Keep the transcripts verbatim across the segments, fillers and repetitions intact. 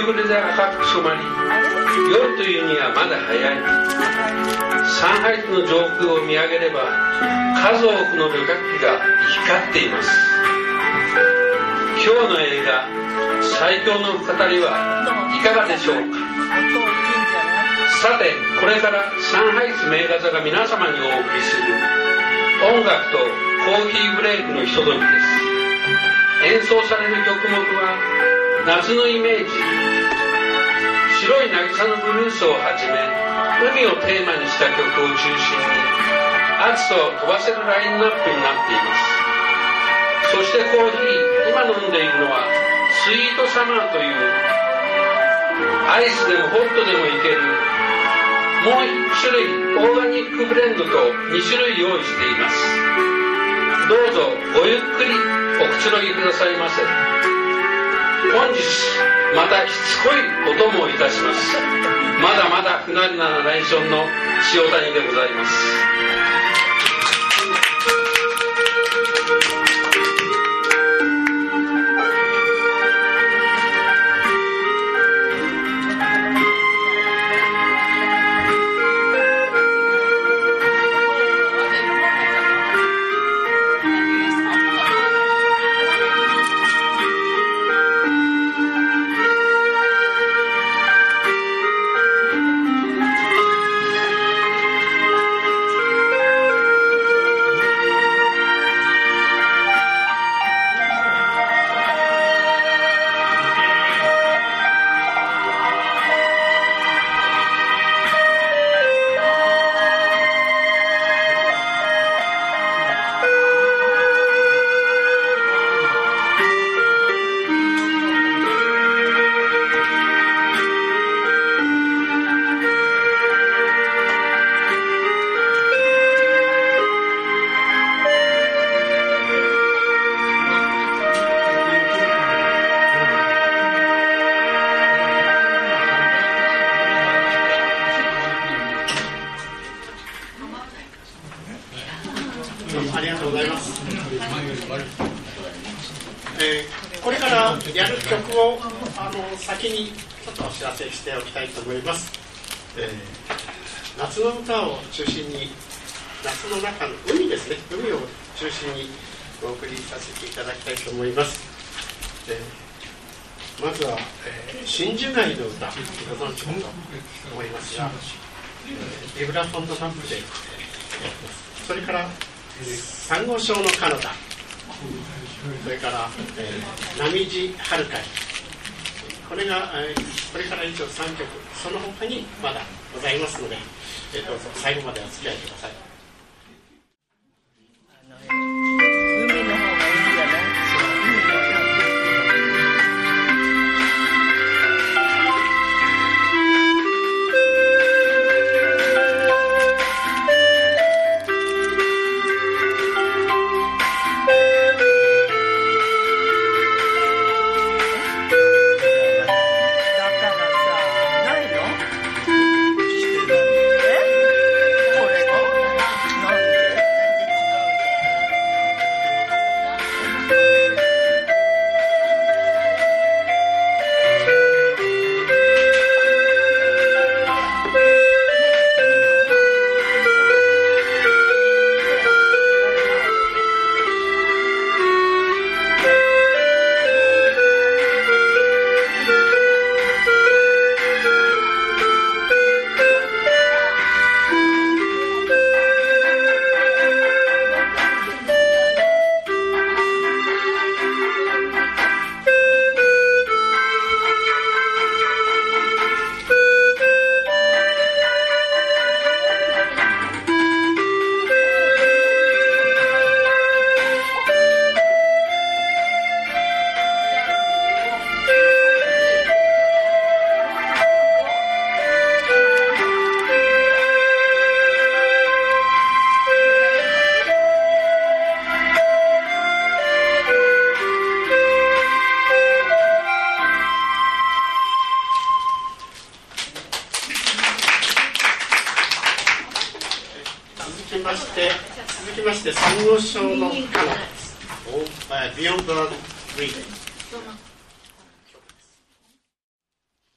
暮れで赤く染まり、夜というにはまだ早い。上海市の上空を見上げれば、数多くの旅客機が光っています。今日の映画最強の語りはいかがでしょうか。さて、これから上海市名画座が皆様にお送りする音楽とコーヒーブレイクのひとときです。演奏される曲目は夏のイメージ、白い渚のブルースをはじめ、海をテーマにした曲を中心に暑さを飛ばせるラインナップになっています。そしてコーヒー、今飲んでいるのはスイートサマーというアイスでもホットでもいけるもう一種類オーガニックブレンドとに種類用意しています。どうぞごゆっくりおくつろぎくださいませ。本日またしつこいお供をいたします。まだまだ不慣れなナレーションの塩谷でございます。 ありがとうございます。えー、これからやる曲をあの先にちょっとお知らせしておきたいと思います。えー、夏の歌を中心に、夏の中の海ですね、海を中心にお送りさせていただきたいと思います。えー、まずは、えー、真珠貝の歌、ご存知かと思いますが、えー、ビブラフォンドナップで、えー、やります。それからサンゴ礁の彼方、それから、えー、波地春海、これが、えー、これから一応さんきょく、その他にまだございますので、えー、どうぞ最後までお付き合いください。 海の方がいいんじゃない？ 続きまして、続きまして、サンゴ礁の彼方です。Beyond the Reading。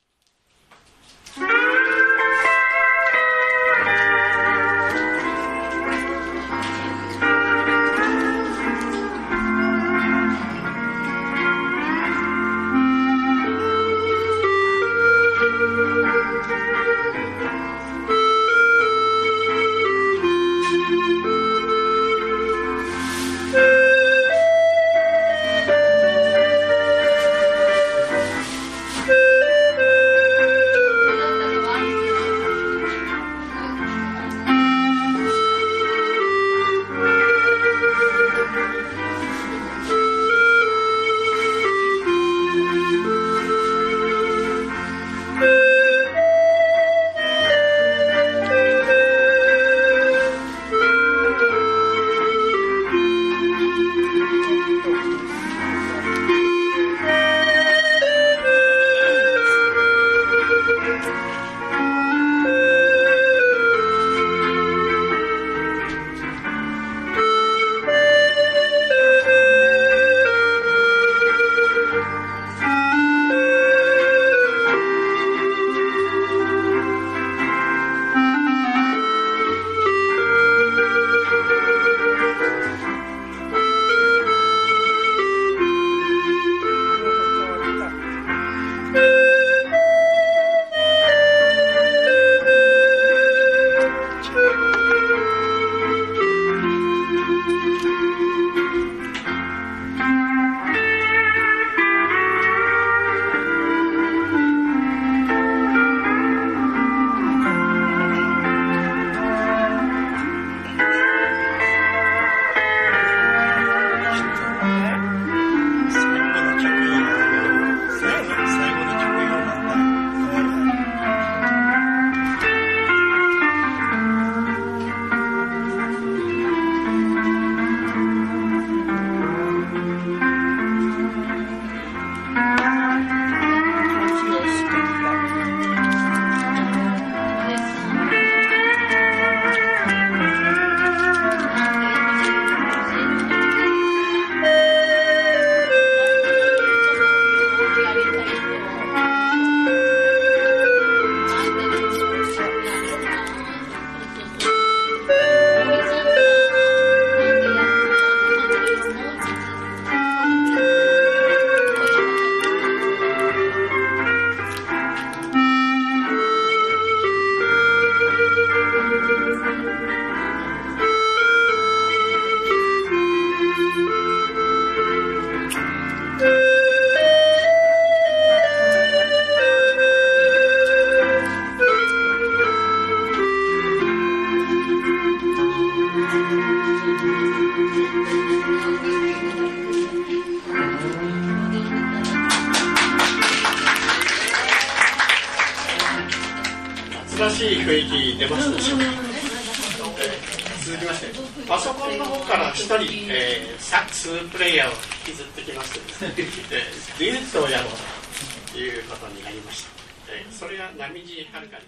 しい雰囲気出ますでしょうか。続きましてパソコンの方から一人、えー、サックスプレイヤーを引きずってきましてですね、えー、デュエットをやろうということになりました。えー、それが波地はるかです。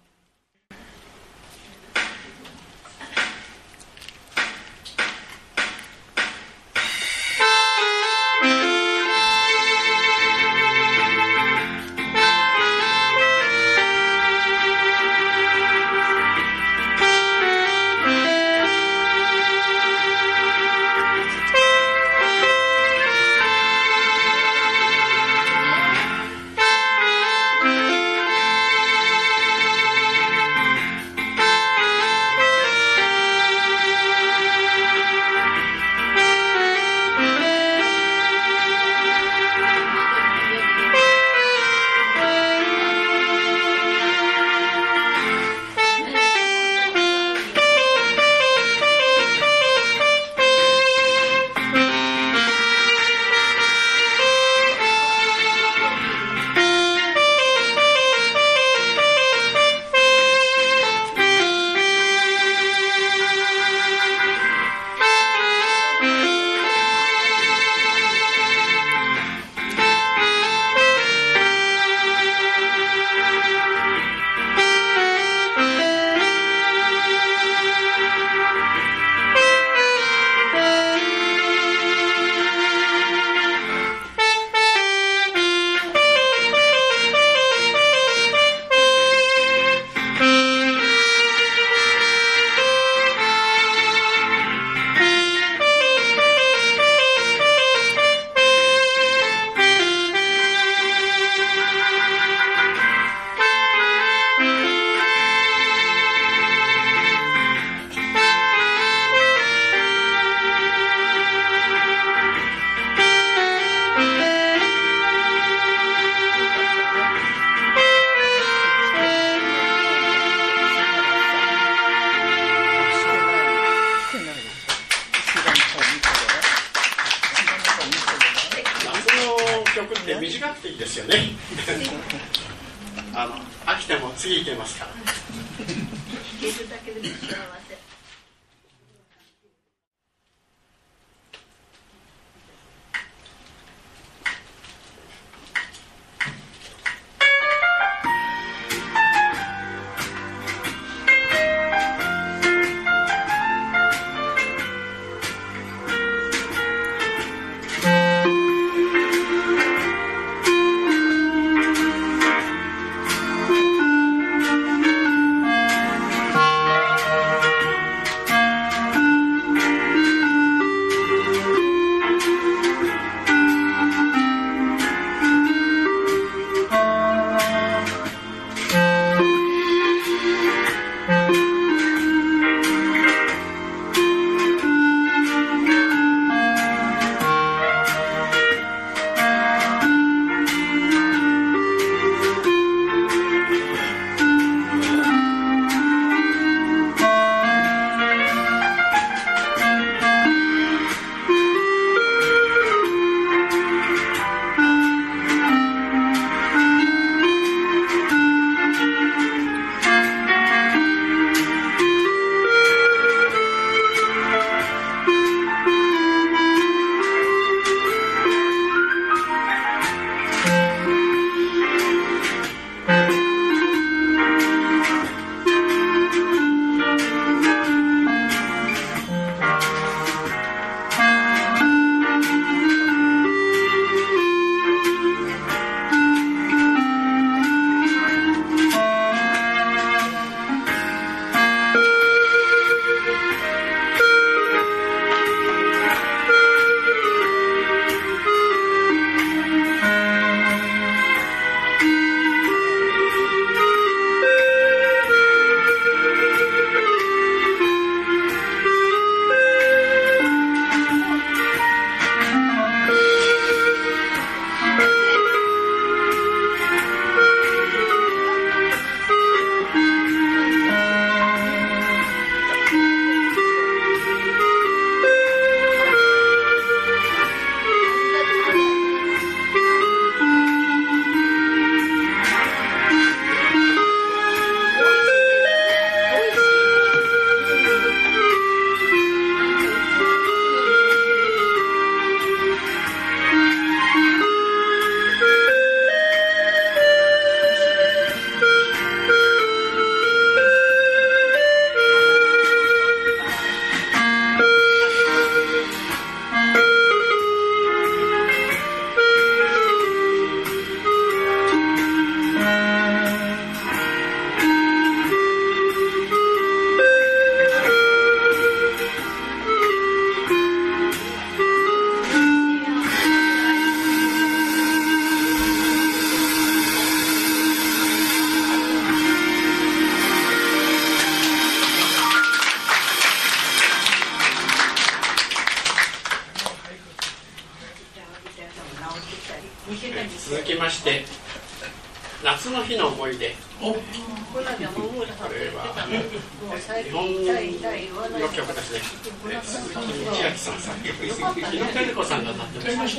短くていいですよねあの飽きても次行けますから続きまして夏の日の思い出。これは日本の曲ですね。鈴木道明さん作曲、日野照子さんが歌ってます。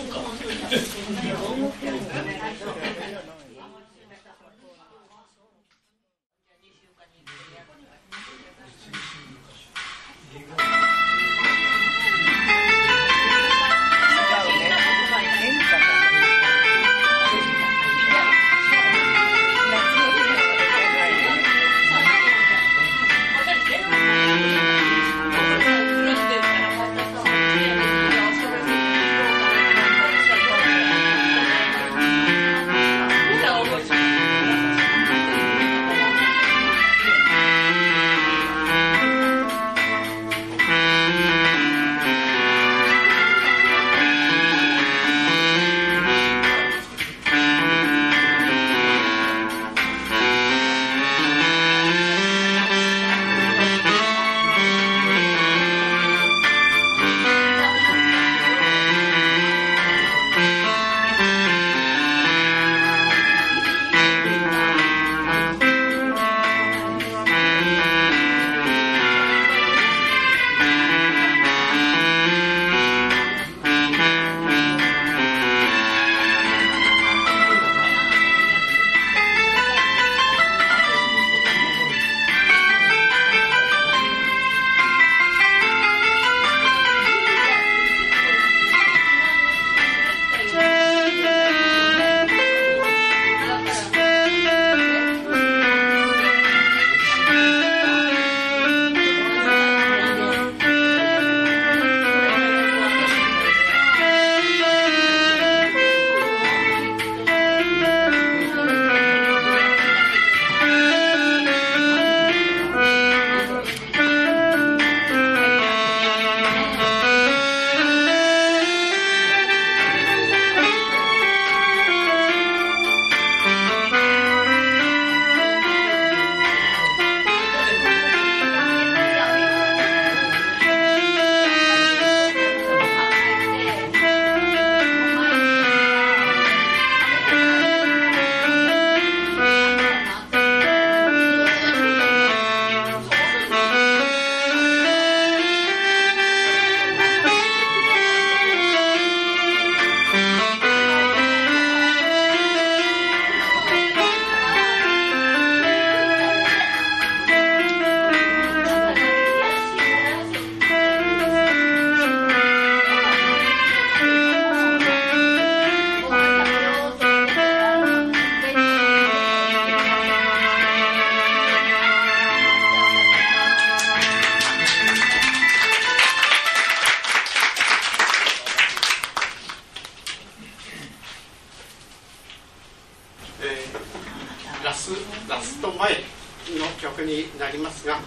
ラスト前の曲になりますが、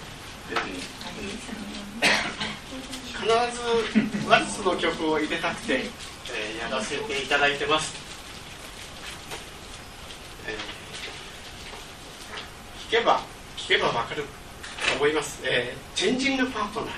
必ずワルツの曲を入れたくて、えー、やらせていただいてます。えー、聞けば聞けばわかると思います、えー、チェンジングパートナー。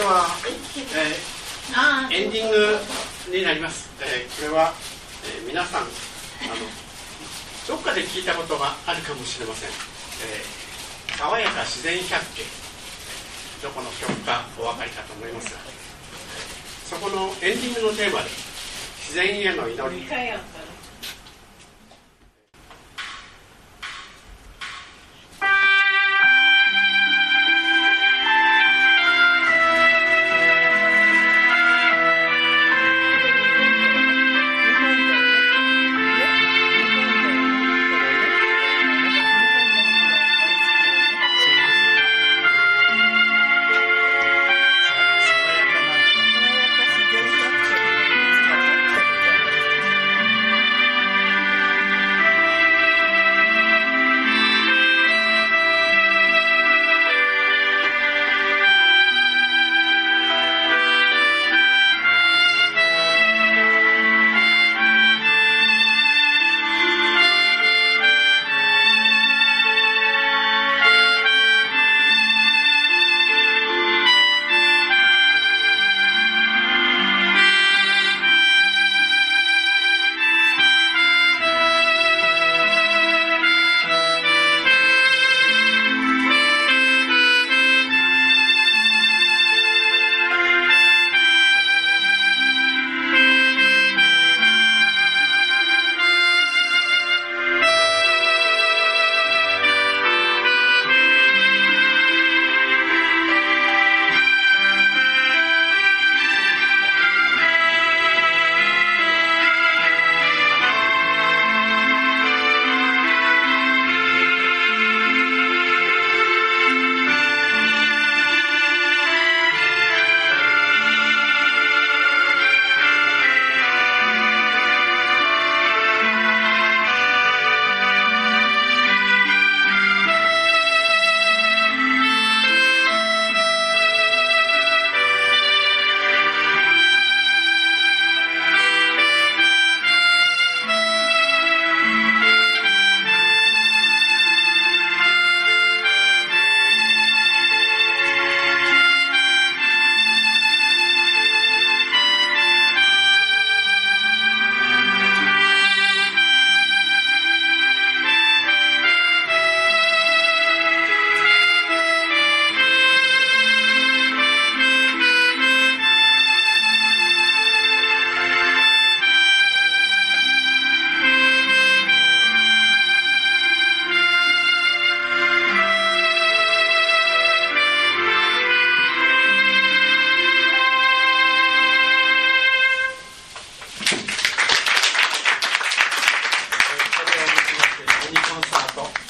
は、えー、エンディングになります。えー、これは、えー、皆さんあのどっかで聞いたことがあるかもしれません。えー、爽やか自然百景、どこの曲かお分かりかと思いますが、そこのエンディングのテーマで自然への祈り。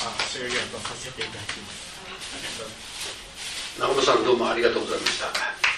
誠さんどうもありがとうございました。